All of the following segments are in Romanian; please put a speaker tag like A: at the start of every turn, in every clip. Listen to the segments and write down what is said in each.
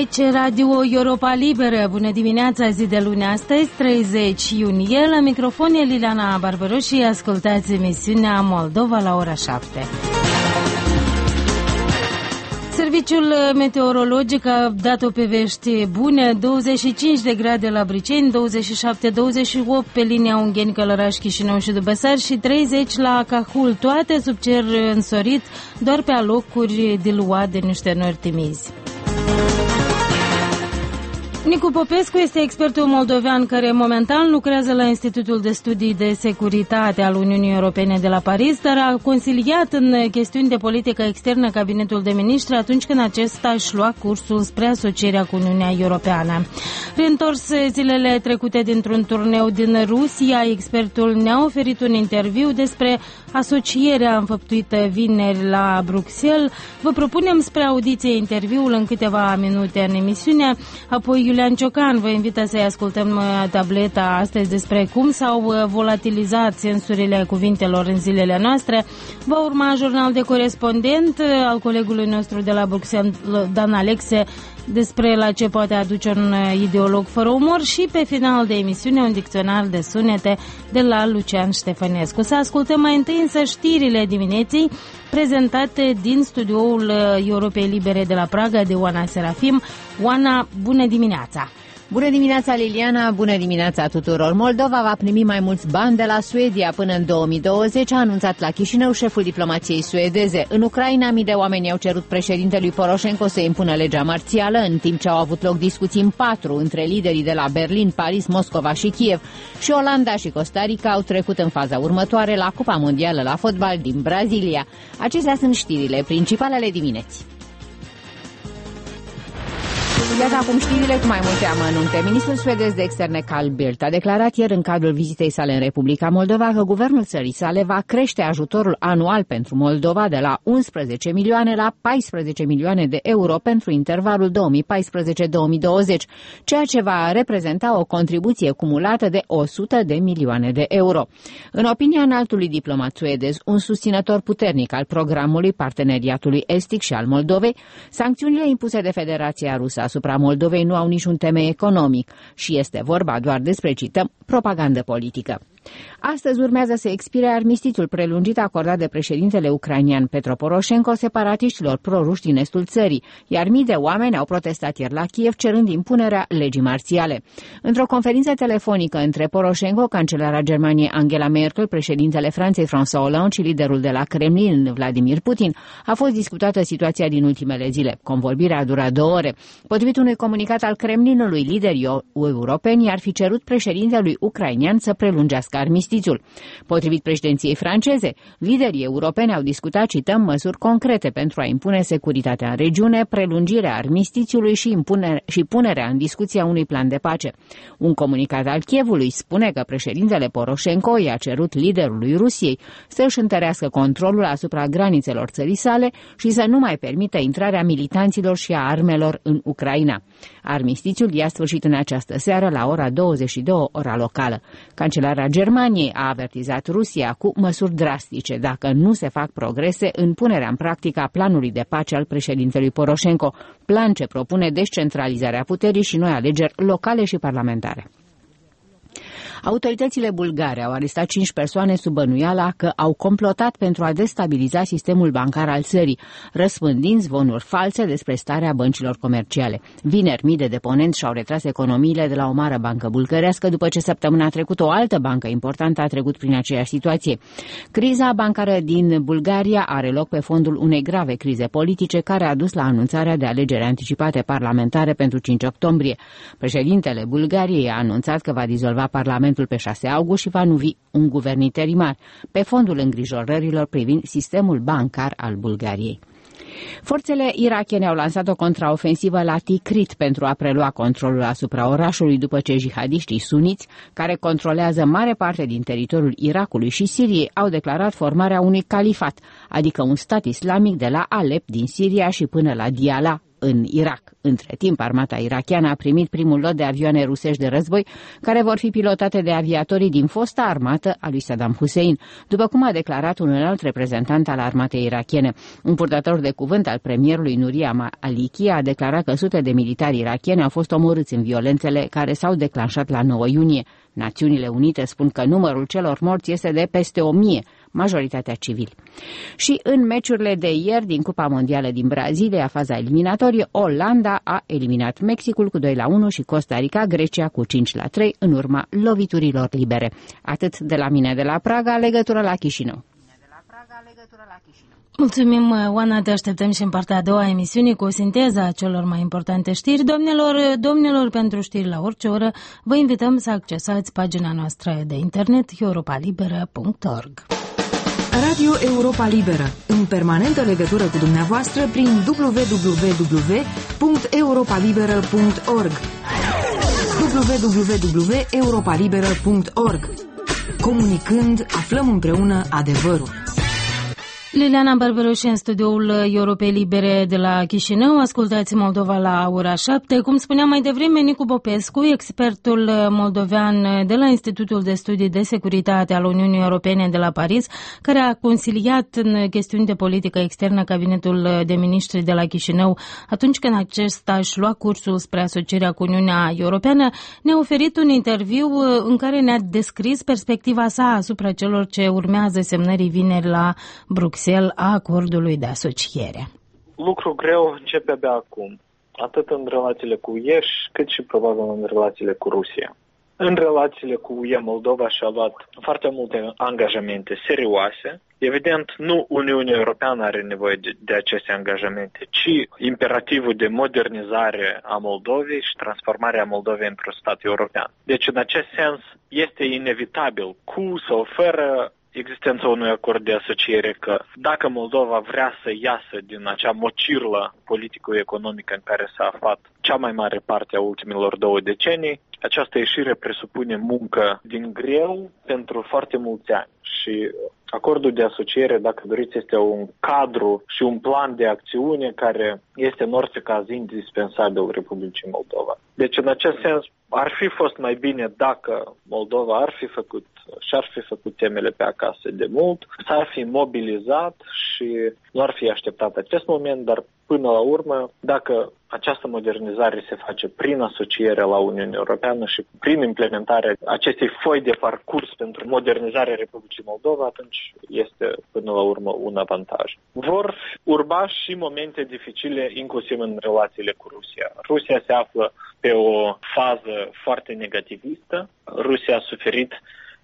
A: Aici Radio Europa Liberă. Bună dimineața, zi de luni astăzi, 30 iunie. La microfon e Liliana Barbaroș și ascultați emisiunea Moldova la ora 7. Serviciul meteorologic a dat-o pe vești bune, 25 de grade la Briceni, 27-28 pe linia Ungheni-Călăraș, Chișinău și Dubăsari și 30 la Cahul, toate sub cer însorit, doar pe alocuri diluat de niște nori timizi. Nicu Popescu este expertul moldovean care momentan lucrează la Institutul de Studii de Securitate al Uniunii Europene de la Paris, dar a consiliat în chestiuni de politică externă cabinetul de miniștri atunci când acesta își lua cursul spre asocierea cu Uniunea Europeană. Reîntors zilele trecute dintr-un turneu din Rusia, expertul ne-a oferit un interviu despre asocierea înfăptuită vineri la Bruxelles. Vă propunem spre audiție interviul în câteva minute în emisiune, apoi Iulian Ciocan vă invită să-i ascultăm tableta astăzi despre cum s-au volatilizat sensurile cuvintelor în zilele noastre. Va urma jurnal de corespondent al colegului nostru de la Bruxelles, Dan Alexe, despre la ce poate aduce un ideolog fără umor și pe final de emisiune un dicționar de sunete de la Lucian Ștefănescu. Să ascultăm mai întâi însă știrile dimineții prezentate din studioul Europei Libere de la Praga de Oana Serafim. Oana, bună dimineața!
B: Bună dimineața, Liliana! Bună dimineața tuturor! Moldova va primi mai mulți bani de la Suedia până în 2020, a anunțat la Chișinău șeful diplomației suedeze. În Ucraina, mii de oameni au cerut președintelui Poroșenko să impună legea marțială, în timp ce au avut loc discuții în patru între liderii de la Berlin, Paris, Moscova și Kiev. Și Olanda și Costa Rica au trecut în faza următoare la Cupa Mondială la fotbal din Brazilia. Acestea sunt știrile principale ale dimineții. Iată acum știrile cu mai multe amănunte. Ministrul suedez de externe Carl Bildt a declarat ieri în cadrul vizitei sale în Republica Moldova că guvernul țării sale va crește ajutorul anual pentru Moldova de la 11 milioane la 14 milioane de euro pentru intervalul 2014-2020, ceea ce va reprezenta o contribuție cumulată de 100 de milioane de euro. În opinia înaltului diplomat suedez, un susținător puternic al programului Parteneriatului Estic și al Moldovei, sancțiunile impuse de Federația Rusă asupra Moldovei nu au niciun temei economic și este vorba doar despre, cităm, propagandă politică. Astăzi urmează să expire armistițiul prelungit acordat de președintele ucrainian Petro Poroșenko separatiștilor proruși din estul țării, iar mii de oameni au protestat ieri la Kiev cerând impunerea legii marțiale. Într-o conferință telefonică între Poroșenko, cancelara Germaniei Angela Merkel, președintele Franței François Hollande și liderul de la Kremlin Vladimir Putin, a fost discutată situația din ultimele zile. Convorbirea a durat 2 ore. Potrivit unui comunicat al Kremlinului, liderii europeni ar fi cerut președintelui ucrainian să prelungească armistițiul. Potrivit președinției franceze, liderii europeni au discutat, cităm, măsuri concrete pentru a impune securitatea în regiune, prelungirea armistițiului și punerea în discuție a unui plan de pace. Un comunicat al Kievului spune că președintele Poroșenko i-a cerut liderului Rusiei să își întărească controlul asupra granițelor țării sale și să nu mai permită intrarea militanților și a armelor în Ucraina. Armistițiul i-a sfârșit în această seară la ora 22, ora locală. Cancelara Germaniei a avertizat Rusia cu măsuri drastice dacă nu se fac progrese în punerea în practică a planului de pace al președintelui Poroșenko, plan ce propune descentralizarea puterii și noi alegeri locale și parlamentare. Autoritățile bulgare au arestat 5 persoane sub bănuiala că au complotat pentru a destabiliza sistemul bancar al țării, răspândind zvonuri false despre starea băncilor comerciale. Vineri, mii de deponenți și-au retras economiile de la o mare bancă bulgărească după ce săptămâna trecută o altă bancă importantă a trecut prin aceeași situație. Criza bancară din Bulgaria are loc pe fondul unei grave crize politice care a dus la anunțarea de alegeri anticipate parlamentare pentru 5 octombrie. Președintele Bulgariei a anunțat că va dizolva Parlamentul pe 6 august și va numi un guvern interimar, pe fondul îngrijorărilor privind sistemul bancar al Bulgariei. Forțele irakiene au lansat o contraofensivă la Tikrit pentru a prelua controlul asupra orașului după ce jihadiștii suniți, care controlează mare parte din teritoriul Irakului și Siriei, au declarat formarea unui califat, adică un stat islamic de la Alep din Siria și până la Diyala în Irak. Între timp, armata irakiană a primit primul lot de avioane rusești de război, care vor fi pilotate de aviatorii din fosta armată a lui Saddam Hussein, după cum a declarat un înalt reprezentant al armatei irakiene. Un purtător de cuvânt al premierului Nouria Maliki a declarat că sute de militari irakieni au fost omorâți în violențele care s-au declanșat la 9 iunie. Națiunile Unite spun că numărul celor morți este de peste 1000, majoritatea civili. Și în meciurile de ieri din Cupa Mondială din Brazilia, faza eliminatorie, Olanda a eliminat Mexicul cu 2-1 și Costa Rica Grecia cu 5-3 în urma loviturilor libere. Atât de la mine de la Praga, legătură la Chișinău.
A: Mulțumim, Oana, te așteptăm și în partea a doua a emisiunii cu o sinteză a celor mai importante știri. Domnilor, pentru știri la orice oră, vă invităm să accesați pagina noastră de internet europalibera.org.
C: Radio Europa Liberă, în permanentă legătură cu dumneavoastră prin www.europalibera.org www.europalibera.org. Comunicând, aflăm împreună adevărul.
A: Liliana Barberoși în studioul Europei Libere de la Chișinău. Ascultați Moldova la ora 7. Cum spuneam mai devreme, Nicu Popescu, expertul moldovean de la Institutul de Studii de Securitate al Uniunii Europene de la Paris, care a consiliat în chestiuni de politică externă cabinetul de miniștri de la Chișinău atunci când acesta își lua cursul spre asocierea cu Uniunea Europeană, ne-a oferit un interviu în care ne-a descris perspectiva sa asupra celor ce urmează semnării vineri la Bruxelles a acordului de asociere.
D: Lucru greu începe abia acum, atât în relațiile cu UE, cât și probabil în relațiile cu Rusia. În relațiile cu UE, Moldova și-a luat foarte multe angajamente serioase. Evident, nu Uniunea Europeană are nevoie de aceste angajamente, ci imperativul de modernizare a Moldovei și transformarea Moldovei într-un stat european. Deci, în acest sens, este inevitabil, cu sau fără existența unui acord de asociere, că dacă Moldova vrea să iasă din acea mocirlă politico-economică în care s-a aflat cea mai mare parte a ultimilor 2 decenii, această ieșire presupune muncă din greu pentru foarte mulți ani. Și acordul de asociere, dacă doriți, este un cadru și un plan de acțiune care este în orice caz indispensabil Republicii Moldova. Deci, în acest sens, ar fi fost mai bine dacă Moldova ar fi făcut temele pe acasă de mult, s-ar fi mobilizat și nu ar fi așteptat acest moment, dar până la urmă, dacă această modernizare se face prin asociere la Uniunea Europeană și prin implementarea acestei foi de parcurs pentru modernizarea Republicii Moldova, atunci este până la urmă un avantaj. Vor urma și momente dificile, inclusiv în relațiile cu Rusia. Rusia se află pe o fază foarte negativistă. Rusia a suferit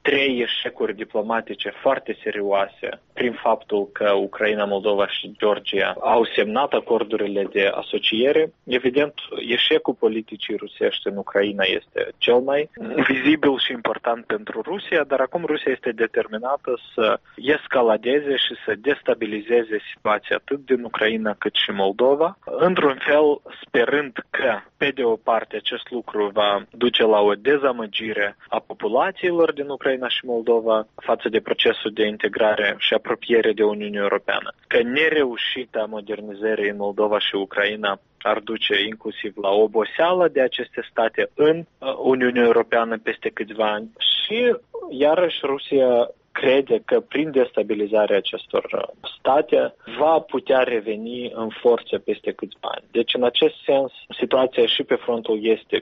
D: 3 eșecuri diplomatice foarte serioase prin faptul că Ucraina, Moldova și Georgia au semnat acordurile de asociere. Evident, eșecul politicii rusești în Ucraina este cel mai vizibil și important pentru Rusia, dar acum Rusia este determinată să escaladeze și să destabilizeze situația atât din Ucraina cât și Moldova, într-un fel sperând că, pe de o parte, acest lucru va duce la o dezamăgire a populațiilor din Ucraina și Moldova față de procesul de integrare și apropiere de Uniunea Europeană, că nereușita modernizării în Moldova și Ucraina ar duce inclusiv la oboseală de aceste state în Uniunea Europeană peste câțiva ani și, iarăși, Rusia crede că prin destabilizarea acestor state va putea reveni în forță peste câțiva ani. Deci, în acest sens, situația și pe frontul estic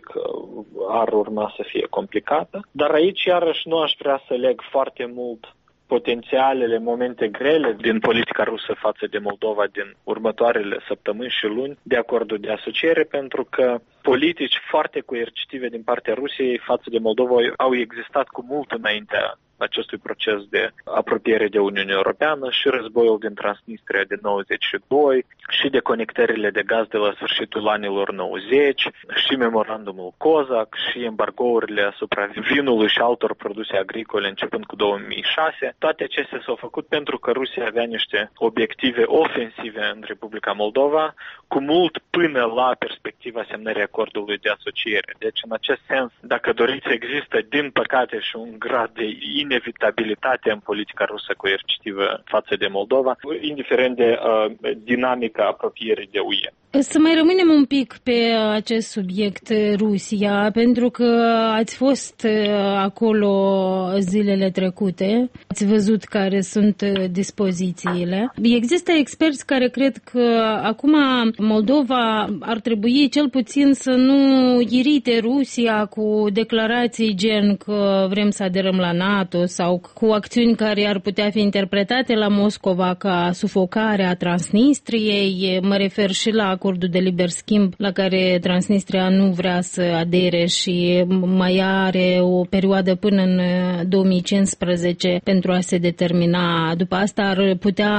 D: ar urma să fie complicată, dar aici, iarăși, nu aș vrea să leg foarte mult potențialele momente grele din politica rusă față de Moldova din următoarele săptămâni și luni de acordul de asociere, pentru că politici foarte coercitive din partea Rusiei față de Moldova au existat cu mult înaintea acestui proces de apropiere de Uniunea Europeană și războiul din Transnistria de 92 și deconectările de gaz de la sfârșitul anilor 90 și memorandumul COSAC și embargourile asupra vinului și altor produse agricole începând cu 2006. Toate acestea s-au făcut pentru că Rusia avea niște obiective ofensive în Republica Moldova, cu mult până la perspectiva semnării acordului de asociere. Deci, în acest sens, dacă doriți, există, din păcate, și un grad de inevitabilitate în politica rusă coercitivă față de Moldova, indiferent de dinamica apropierii de UE.
A: Să mai rămânem un pic pe acest subiect, Rusia, pentru că ați fost acolo zilele trecute, ați văzut care sunt dispozițiile. Există experți care cred că acum Moldova ar trebui cel puțin să nu irite Rusia cu declarații gen că vrem să aderăm la NATO sau cu acțiuni care ar putea fi interpretate la Moscova ca sufocare a Transnistriei. Mă refer și la acordul de liber schimb la care Transnistria nu vrea să adere și mai are o perioadă până în 2015 pentru a se determina. După asta ar putea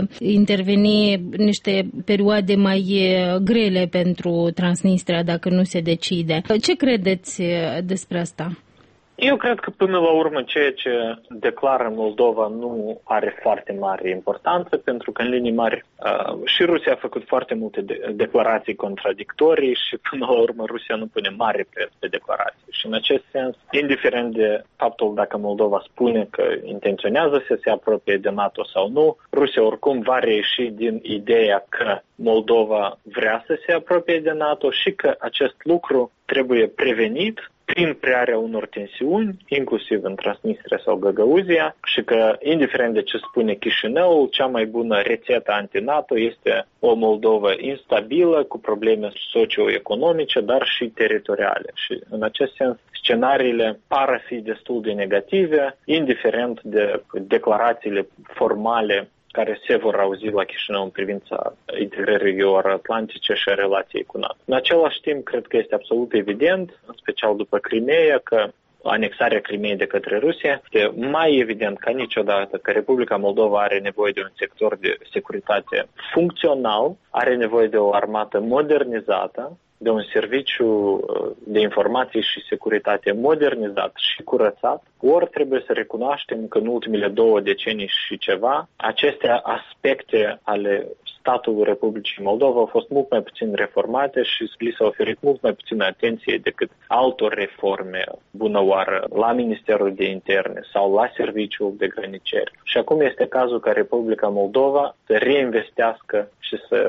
A: interveni niște perioade mai grele pentru Transnistria dacă nu se decide. Ce credeți despre asta?
D: Eu cred că până la urmă ceea ce declară Moldova nu are foarte mare importanță, pentru că în linii mari și Rusia a făcut foarte multe declarații contradictorii și până la urmă Rusia nu pune mare preț pe declarații. Și în acest sens, indiferent de faptul dacă Moldova spune că intenționează să se apropie de NATO sau nu, Rusia oricum va reieși din ideea că Moldova vrea să se apropie de NATO și că acest lucru trebuie prevenit prin crearea unor tensiuni, inclusiv în Transnistria sau Găgăuzia, și că, indiferent de ce spune Chișinăul, cea mai bună rețetă anti-NATO este o Moldovă instabilă, cu probleme socioeconomice, dar și teritoriale. Și, în acest sens, scenariile par a fi destul de negative, indiferent de declarațiile formale care se vor auzi la Chișinău în privința integrării euroatlantice și a relației cu NATO. În același timp, cred că este absolut evident, în special după Crimeea, că anexarea Crimeei de către Rusia este mai evident ca niciodată că Republica Moldova are nevoie de un sector de securitate funcțional, are nevoie de o armată modernizată, de un serviciu de informații și securitate modernizat și curățat, ori trebuie să recunoaștem că în ultimele 2 decenii și ceva, aceste aspecte ale statului Republicii Moldova au fost mult mai puțin reformate și li s-a oferit mult mai puțină atenție decât altor reforme bunăoară la Ministerul de Interne sau la Serviciul de Grăniceri. Și acum este cazul ca Republica Moldova să reinvestească și să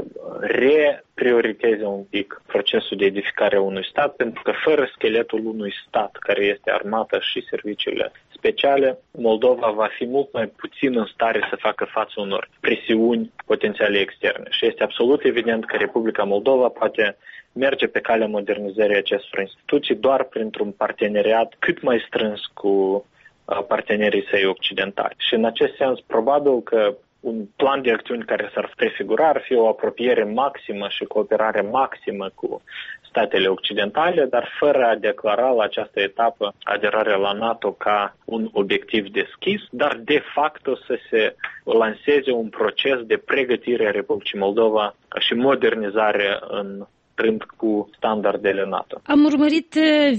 D: reprioriteze un pic procesul de edificare a unui stat, pentru că fără scheletul unui stat care este armata și serviciile speciale, Moldova va fi mult mai puțin în stare să facă față unor presiuni potențiale externe. Și este absolut evident că Republica Moldova poate merge pe calea modernizării acestor instituții doar printr-un parteneriat cât mai strâns cu partenerii săi occidentali. Și în acest sens, probabil că un plan de acțiuni care s-ar prefigura ar fi o apropiere maximă și cooperare maximă cu statele occidentale, dar fără a declara la această etapă aderarea la NATO ca un obiectiv deschis, dar de facto să se lanseze un proces de pregătire a Republicii Moldova și modernizare în rând cu standardele NATO.
A: Am urmărit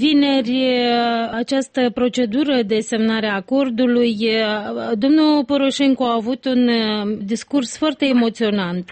A: vineri această procedură de semnare a acordului. Domnul Poroșenko a avut un discurs foarte emoționant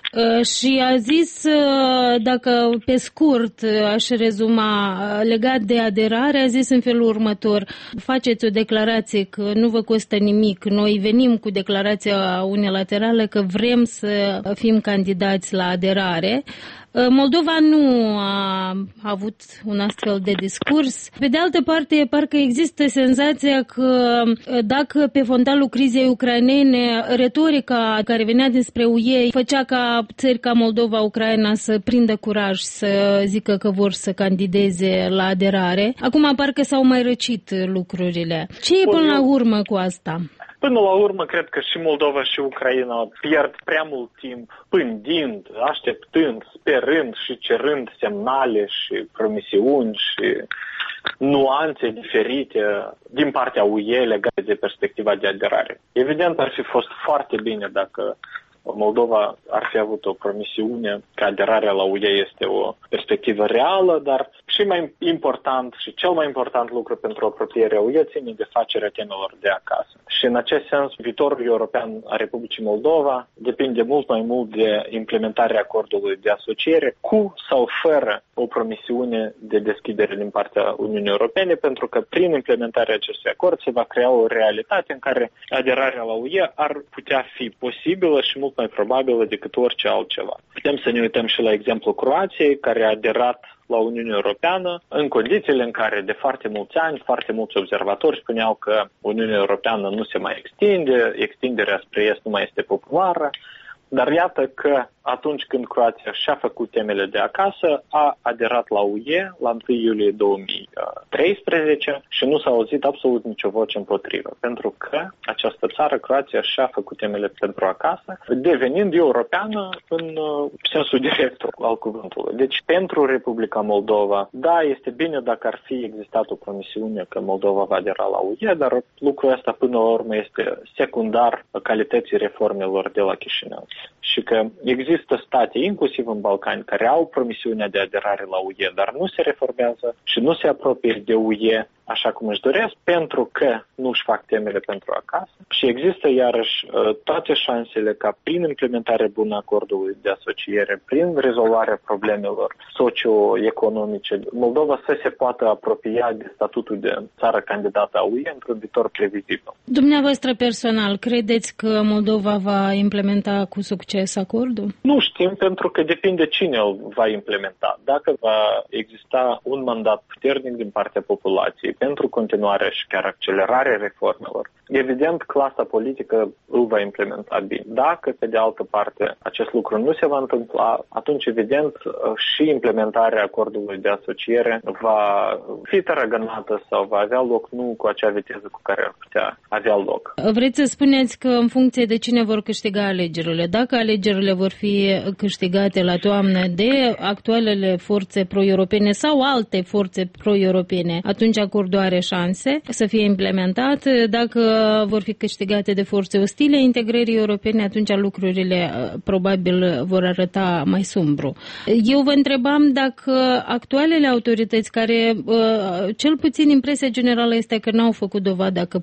A: și a zis, dacă pe scurt aș rezuma legat de aderare, a zis în felul următor: faceți o declarație că nu vă costă nimic, noi venim cu declarația unilaterală că vrem să fim candidați la aderare. Moldova nu a avut un astfel de discurs. Pe de altă parte, parcă există senzația că dacă pe fondalul crizei ucrainene retorica care venea dinspre UE făcea ca țări ca Moldova, Ucraina să prindă curaj să zică că vor să candideze la aderare, acum parcă s-au mai răcit lucrurile. Ce e până la urmă cu asta?
D: Până la urmă, cred că și Moldova și Ucraina pierd prea mult timp pândind, așteptând, sperând și cerând semnale și promisiuni și nuanțe diferite din partea UE legate de perspectiva de aderare. Evident, ar fi fost foarte bine dacă Moldova ar fi avut o promisiune că aderarea la UE este o perspectivă reală, dar și mai important și cel mai important lucru pentru apropierea UE ține de facerea temelor de acasă. Și în acest sens, viitorul european a Republicii Moldova depinde mult mai mult de implementarea acordului de asociere, cu sau fără o promisiune de deschidere din partea Uniunii Europene, pentru că prin implementarea acestui acord se va crea o realitate în care aderarea la UE ar putea fi posibilă și mult mai probabilă decât orice altceva. Putem să ne uităm și la exemplul Croației, care a aderat la Uniunea Europeană în condițiile în care de foarte mulți ani, foarte mulți observatori spuneau că Uniunea Europeană nu se mai extinde, extinderea spre est nu mai este populară, dar iată că atunci când Croația și-a făcut temele de acasă, a aderat la UE la 1 iulie 2013 și nu s-a auzit absolut nicio voce împotrivă, pentru că această țară, Croația, și-a făcut temele pentru acasă, devenind europeană în sensul direct al cuvântului. Deci, pentru Republica Moldova, da, este bine dacă ar fi existat o promisiune că Moldova va adera la UE, dar lucrul ăsta până la urmă este secundar calității reformelor de la Chișinău. Și că există state, inclusiv în Balcani, care au promisiunea de aderare la UE, dar nu se reformează și nu se apropie de UE așa cum își doresc, pentru că nu își fac temele pentru acasă. Și există iarăși toate șansele ca prin implementarea bună a acordului de asociere, prin rezolvarea problemelor socio-economice, Moldova să se poată apropia de statutul de țară candidată a UE într-un viitor previzibil.
A: Dumneavoastră personal, credeți că Moldova va implementa cu succes acordul?
D: Nu știm, pentru că depinde cine îl va implementa. Dacă va exista un mandat puternic din partea populației pentru continuarea și chiar accelerarea reformelor, evident, clasa politică îl va implementa bine. Dacă, pe de altă parte, acest lucru nu se va întâmpla, atunci, evident, și implementarea acordului de asociere va fi tărăgănată sau va avea loc nu cu acea viteză cu care ar putea avea loc.
A: Vreți să spuneți că în funcție de cine vor câștiga alegerile, dacă alegerile vor fi câștigate la toamnă de actualele forțe pro-europene sau alte forțe pro-europene, atunci acordul are șanse să fie implementat. Dacă vor fi câștigate de forțe ostile integrării europene, atunci lucrurile probabil vor arăta mai sumbru. Eu vă întrebam dacă actualele autorități, care cel puțin impresia generală este că n-au făcut dovada că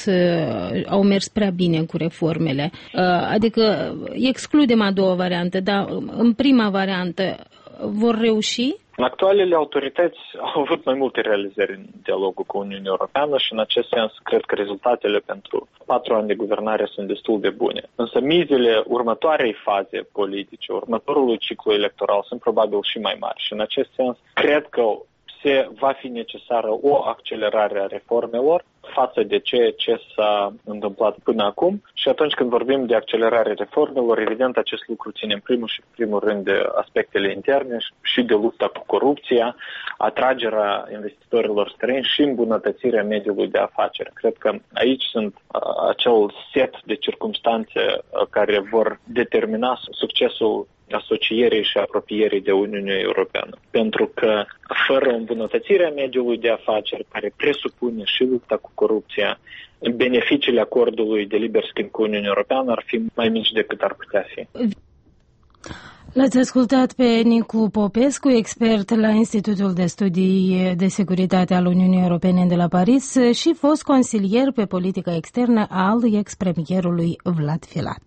A: au mers prea bine cu reformele, adică excludem a doua variantă, dar în prima variantă vor reuși?
D: Actualele autorități au avut mai multe realizări în dialogul cu Uniunea Europeană și în acest sens cred că rezultatele pentru 4 ani de guvernare sunt destul de bune. Însă mizele următoarei faze politice, următorului ciclu electoral sunt probabil și mai mari și în acest sens cred că se va fi necesară o accelerare a reformelor față de ceea ce s-a întâmplat până acum și atunci când vorbim de accelerare reformelor, evident acest lucru ține în primul rând de aspectele interne și de lupta cu corupția, atragerea investitorilor străini și îmbunătățirea mediului de afaceri. Cred că aici sunt acel set de circumstanțe care vor determina succesul asocierii și apropierii de Uniunea Europeană. Pentru că fără îmbunătățirea mediului de afaceri, care presupune și lupta cu corupția, beneficiile acordului de liber schimb cu Uniunea Europeană ar fi mai mici decât ar putea fi.
A: L-ați ascultat pe Nicu Popescu, expert la Institutul de Studii de Securitate al Uniunii Europene de la Paris și fost consilier pe politica externă al ex-premierului Vlad Filat.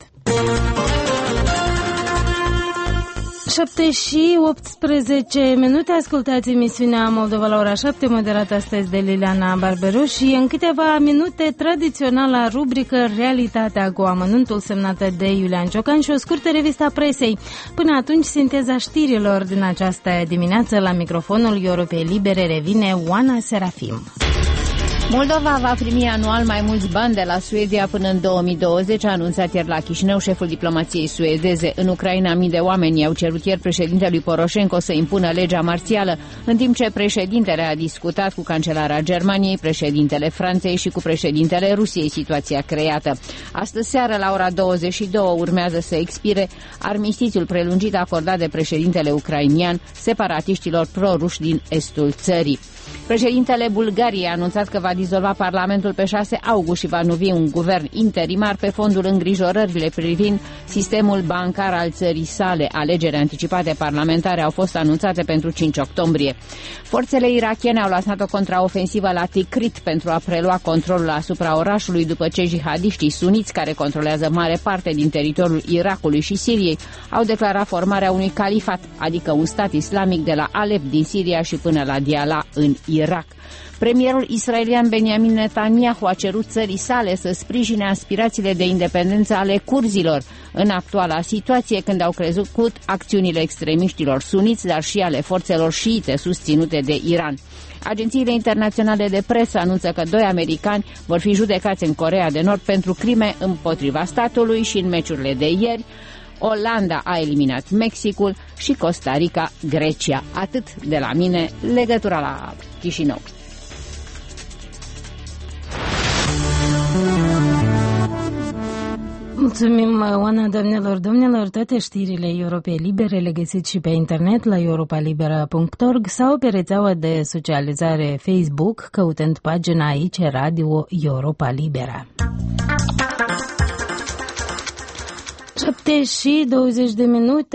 A: 7 și 18 minute, ascultați emisiunea Moldova la ora 7, moderată astăzi de Liliana Barberu și în câteva minute tradiționala rubrică Realitatea cu amănuntul, semnată de Iulian Ciocan și o scurtă revistă a presei. Până atunci, sinteza știrilor din această dimineață, la microfonul Europei Libere revine Oana Serafim.
B: Moldova va primi anual mai mulți bani de la Suedia până în 2020, a anunțat ieri la Chișinău șeful diplomației suedeze. În Ucraina, mii de oameni au cerut ieri președintelui Poroșenko să impună legea marțială, în timp ce președintele a discutat cu cancelara Germaniei, președintele Franței și cu președintele Rusiei situația creată. Astăzi seară, la ora 22, urmează să expire armistițiul prelungit acordat de președintele ucrainian separatiștilor proruși din estul țării. Președintele Bulgariei a anunțat că va dizolva Parlamentul pe 6 august și va nuvi un guvern interimar pe fondul îngrijorările privind sistemul bancar al țării sale. Alegerile anticipate parlamentare au fost anunțate pentru 5 octombrie. Forțele irakiene au lansat o contraofensivă la Tikrit pentru a prelua controlul asupra orașului după ce jihadiștii suniți, care controlează mare parte din teritoriul Irakului și Siriei, au declarat formarea unui califat, adică un stat islamic de la Alep din Siria și până la Diyala în Irak. Premierul israelian Benjamin Netanyahu a cerut țării sale să sprijine aspirațiile de independență ale curzilor. în actuala situație când au crescut acțiunile extremiștilor suniți, dar și ale forțelor șiite susținute de Iran. Agențiile internaționale de presă anunță că 2 americani vor fi judecați în Coreea de Nord pentru crime împotriva statului și în meciurile de ieri Olanda a eliminat Mexicul și Costa Rica Grecia. Atât de la mine, legătura la Chișinău.
A: Mulțumim, Oana, domnilor, toate știrile Europei Libere le găsiți și pe internet la europalibera.org sau pe rețeaua de socializare Facebook, căutând pagina aici Radio Europa Libera. 7 și 20 de minute,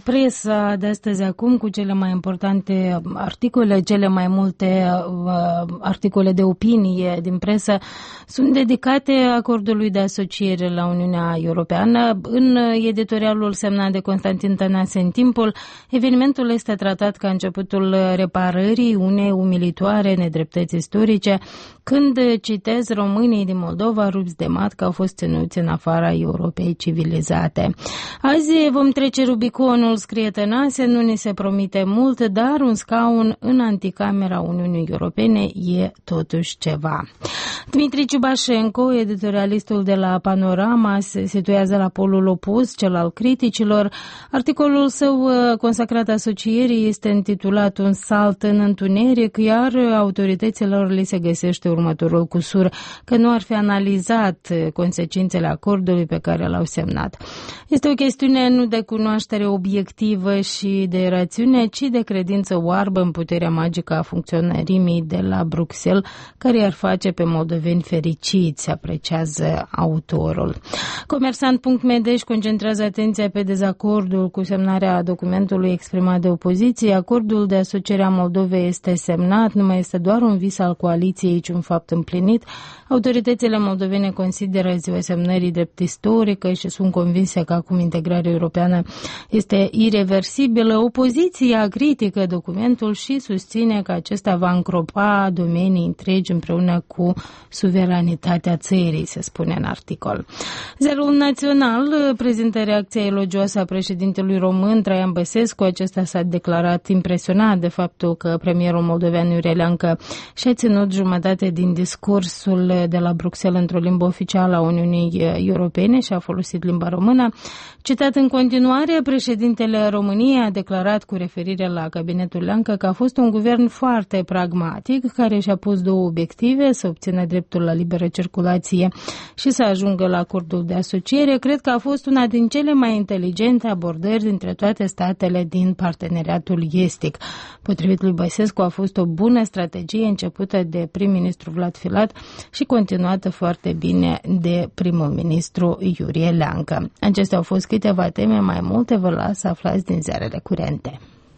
A: presa de astăzi acum cu cele mai importante articole, cele mai multe articole de opinie din presă sunt dedicate acordului de asociere la Uniunea Europeană. În editorialul semnat de Constantin Tănase în Timpul, evenimentul este tratat ca începutul reparării unei umilitoare nedreptăți istorice, când, citez, românii din Moldova rupți de matcă au fost ținuți în afara Europei civilizate. Azi vom trece Rubiconul, scrie Tănase, nu ni se promite mult, dar un scaun în anticamera Uniunii Europene e totuși ceva. Dmitri Ciubașenko, editorialistul de la Panorama, se situează la polul opus, cel al criticilor. Articolul său consacrat asocierii este intitulat Un salt în întuneric, iar autorităților li se găsește următorul cusur, că nu ar fi analizat consecințele acordului pe care l-au semnat. Este o chestiune nu de cunoaștere obiectivă și de rațiune, ci de credință oarbă în puterea magică a funcționărimii de la Bruxelles, care i-ar face pe moldoveni fericiți, apreciază autorul. Comersant.md își concentrează atenția pe dezacordul cu semnarea documentului exprimat de opoziție. Acordul de asociere a Moldovei este semnat, nu mai este doar un vis al coaliției, ci un fapt împlinit. Autoritățile moldovene consideră ziua semnării drept istorică și sunt convinse că acum integrarea europeană este ireversibilă. Opoziția critică documentul și susține că acesta va încropa domenii întregi împreună cu suveranitatea țării, se spune în articol. Zerul Național prezintă reacția elogioasă a președintelui român Traian Băsescu. Acesta s-a declarat impresionat de faptul că premierul moldovean Iurie Leancă și-a ținut jumătate din discursul de la Bruxelles într-o limbă oficială a Uniunii Europene și a folosit limba română. Citat în continuare, președintele României a declarat cu referire la cabinetul Leancă că a fost un guvern foarte pragmatic, care și-a pus 2 obiective, să obțină dreptul la liberă circulație și să ajungă la acordul de asociere. Cred că a fost una din cele mai inteligente abordări dintre toate statele din parteneriatul estic. Potrivit lui Băsescu, a fost o bună strategie începută de prim-ministru Vlad Filat și continuată foarte bine de primul ministru Iurie Leancă. Acestea au fost câteva teme, mai multe vă las să aflați din ziarele curente.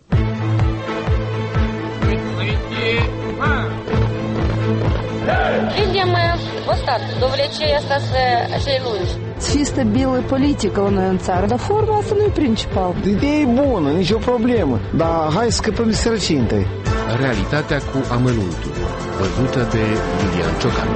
E: Видим вот так, довлечение остаться lungi.
F: Și stabilă politică la noi în țară, dar forma asta nu e principal.
G: Ideea e bună, nicio problemă, dar hai să scăpăm de sărăcie întâi.
H: Realitatea cu amănuntul, văzută de Iulian Ciocan.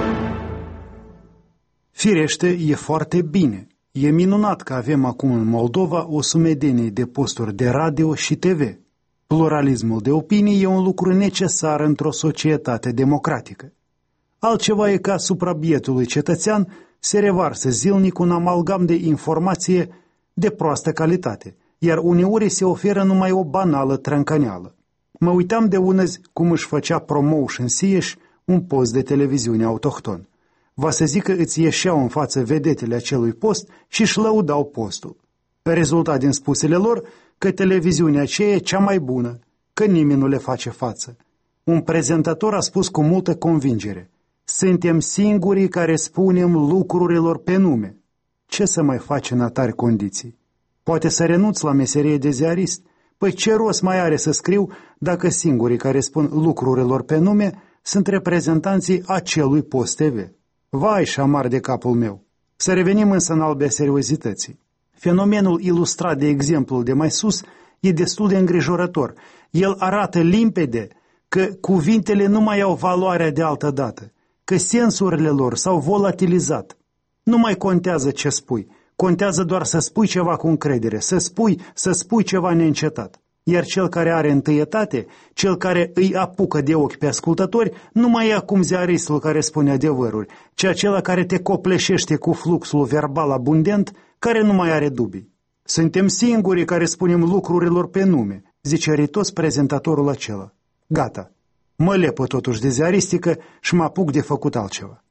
I: Firește, e foarte bine. E minunat că avem acum în Moldova o sumedenie de posturi de radio și TV. Pluralismul de opinii e un lucru necesar într-o societate democratică. Altceva e că asupra bietului cetățean se revarsă zilnic un amalgam de informație de proastă calitate, iar uneori se oferă numai o banală trâncaneală. Mă uitam de unăzi cum își făcea promotion Sieș un post de televiziune autohton. Va să zic că îți ieșeau în față vedetele acelui post și își lăudau postul. Rezulta din spusele lor că televiziunea aceea e cea mai bună, că nimeni nu le face față. Un prezentator a spus cu multă convingere: suntem singurii care spunem lucrurilor pe nume. Ce să mai faci în atare condiții? Poate să renunț la meserie de ziarist? Păi ce rost mai are să scriu dacă singurii care spun lucrurilor pe nume sunt reprezentanții acelui post TV? Vai, șamar de capul meu! Să revenim însă în albea seriozității. Fenomenul ilustrat de exemplul de mai sus e destul de îngrijorător. El arată limpede că cuvintele nu mai au valoarea de altă dată, că sensurile lor s-au volatilizat. Nu mai contează ce spui. Contează doar să spui ceva cu încredere, să spui ceva neîncetat. Iar cel care are întâietate, cel care îi apucă de ochi pe ascultători, nu mai e acum ziaristul care spune adevăruri, ci acela care te copleșește cu fluxul verbal abundent, care nu mai are dubii. Suntem singurii care spunem lucrurilor pe nume, zice ritos prezentatorul acela. Gata, mă lepă totuși de ziaristică și mă apuc de făcut altceva.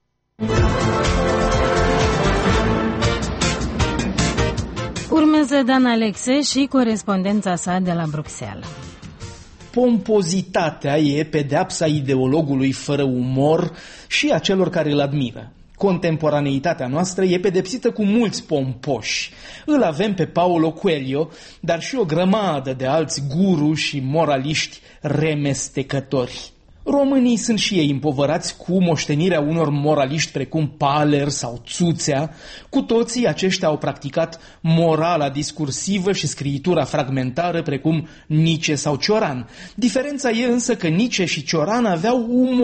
A: Urmează Dan Alexe și corespondența sa de la Bruxelles.
J: Pompozitatea e pedeapsa ideologului fără umor și a celor care îl admiră. Contemporaneitatea noastră e pedepsită cu mulți pompoși. Îl avem pe Paulo Coelho, dar și o grămadă de alți guru și moraliști remestecători. Românii sunt și ei împovărați cu moștenirea unor moraliști precum Paler sau Țuțea. Cu toții aceștia au practicat morala discursivă și scriitura fragmentară precum Nice sau Cioran. Diferența e însă că Nice și Cioran aveau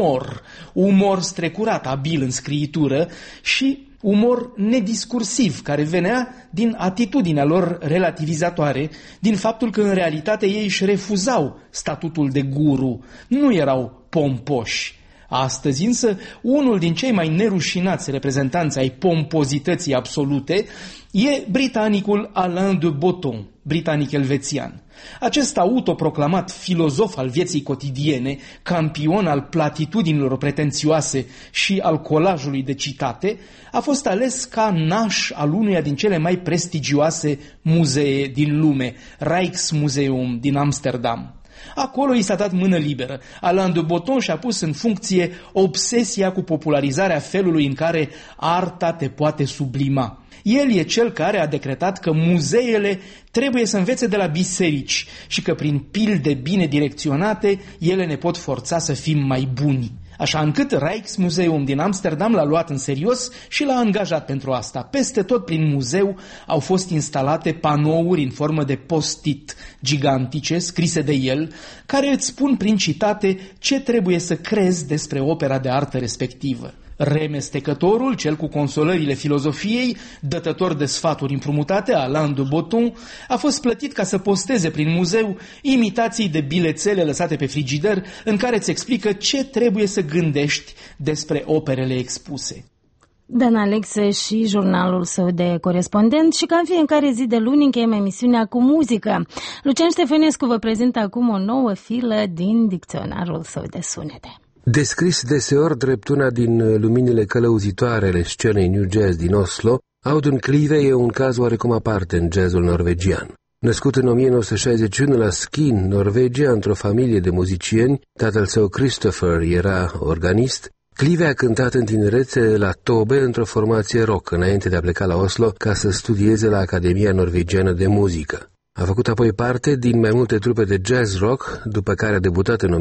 J: umor strecurat, abil în scriitură și umor nediscursiv, care venea din atitudinea lor relativizatoare, din faptul că în realitate ei își refuzau statutul de guru, nu erau pompoși. Astăzi însă, unul din cei mai nerușinați reprezentanți ai pompozității absolute e britanicul Alain de Botton, britanic-elvețian. Acest autoproclamat filozof al vieții cotidiene, campion al platitudinilor pretențioase și al colajului de citate, a fost ales ca naș al unuia din cele mai prestigioase muzee din lume, Rijksmuseum din Amsterdam. Acolo i s-a dat mână liberă. Alain de Botton și-a pus în funcție obsesia cu popularizarea felului în care arta te poate sublima. El e cel care a decretat că muzeele trebuie să învețe de la biserici și că prin pilde bine direcționate ele ne pot forța să fim mai buni. Așa încât Rijksmuseum din Amsterdam l-a luat în serios și l-a angajat pentru asta. Peste tot prin muzeu au fost instalate panouri în formă de post-it gigantice scrise de el, care îți spun prin citate ce trebuie să crezi despre opera de artă respectivă. Remestecătorul, cel cu consolările filozofiei, dătător de sfaturi împrumutate, Alain de Botton, a fost plătit ca să posteze prin muzeu imitații de bilețele lăsate pe frigider în care îți explică ce trebuie să gândești despre operele expuse.
A: Dan Alexe și jurnalul său de corespondent și ca în fiecare zi de luni încheiem emisiunea cu muzică. Lucian Ștefănescu vă prezintă acum o nouă filă din dicționarul său de sunete.
H: Descris deseori drept una din luminile călăuzitoare ale scenei New Jazz din Oslo, Audun Clive e un caz oarecum aparte în jazzul norvegian. Născut în 1961 la Skien, Norvegia, într-o familie de muzicieni, tatăl său Christopher era organist, Clive a cântat în tinerețe la Tobe într-o formație rock, înainte de a pleca la Oslo ca să studieze la Academia Norvegiană de Muzică. A făcut apoi parte din mai multe trupe de jazz rock, după care a debutat în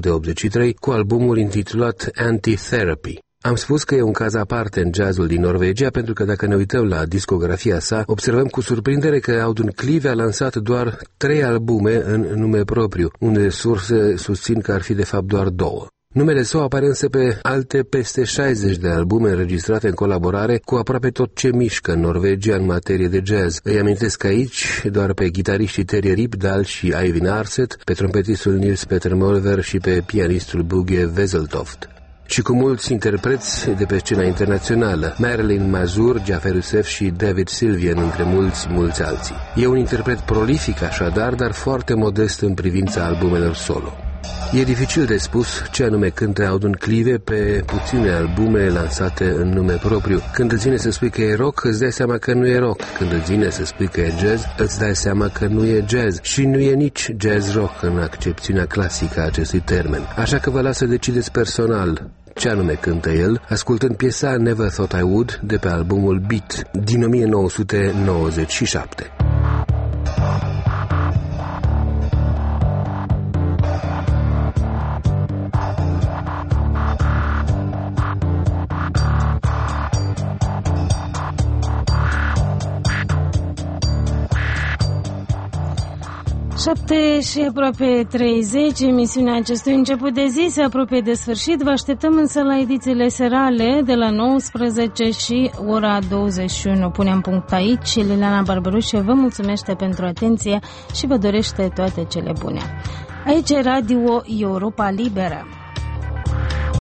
H: 1983 cu albumul intitulat Anti-Therapy. Am spus că e un caz aparte în jazzul din Norvegia pentru că dacă ne uităm la discografia sa, observăm cu surprindere că Audun Clive a lansat doar 3 albume în nume propriu, unde surse susțin că ar fi de fapt doar 2. Numele său apare însă pe alte peste 60 de albume înregistrate în colaborare cu aproape tot ce mișcă în Norvegia în materie de jazz. Îi amintesc aici doar pe gitariștii Terje Ripdahl și Eivind Arset, pe trompetistul Nils Petter Molver și pe pianistul Bugge Wesseltoft. Și cu mulți interpreți de pe scena internațională, Marilyn Mazur, Jafar Youssef și David Sylvian, între mulți alții. E un interpret prolific așadar, dar foarte modest în privința albumelor solo. E dificil de spus ce anume cântă Audun Clive pe puține albume lansate în nume propriu. Când îți vine să spui că e rock, îți dai seama că nu e rock. Când îți vine să spui că e jazz, îți dai seama că nu e jazz. Și nu e nici jazz rock în accepțiunea clasică a acestui termen. Așa că vă las să decideți personal ce anume cântă el, ascultând piesa Never Thought I Would de pe albumul Beat din 1997.
A: 7 și aproape 30, emisiunea acestui început de zi se apropie de sfârșit. Vă așteptăm însă la edițiile serale de la 19 și ora 21. Punem punct aici și Liliana Barbarușe vă mulțumește pentru atenție și vă dorește toate cele bune. Aici e Radio Europa Liberă.